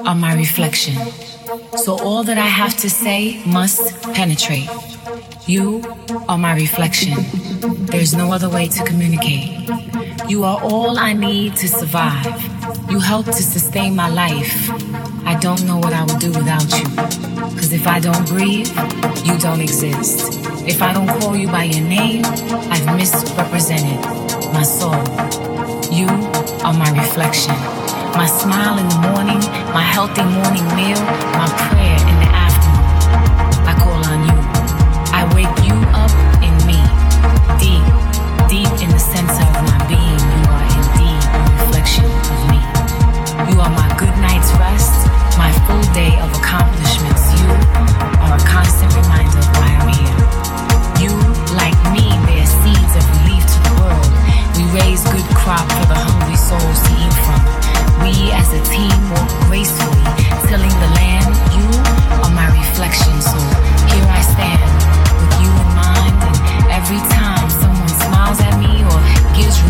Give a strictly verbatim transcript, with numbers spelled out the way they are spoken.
are my reflection. So all that I have to say must penetrate. You are my reflection. There's no other way to communicate. You are all I need to survive. You help to sustain my life. I don't know what I would do without you. Cause if I don't breathe, you don't exist. If I don't call you by your name, I've misrepresented my soul. You are my reflection. My smile in the morning, my healthy morning meal, my prayer in the afternoon. I call on you. I wake you up in me. Deep, deep in the center of my being, you are indeed a reflection of me. You are my good night's rest, my full day of accomplishments. You are a constant reminder of why I'm here. You, like me, bear seeds of relief to the world. We raise good crop for the hungry souls to eat from. We as a team walk gracefully, tilling the land. You are my reflection, so here I stand with you in mind. And every time someone smiles at me or gives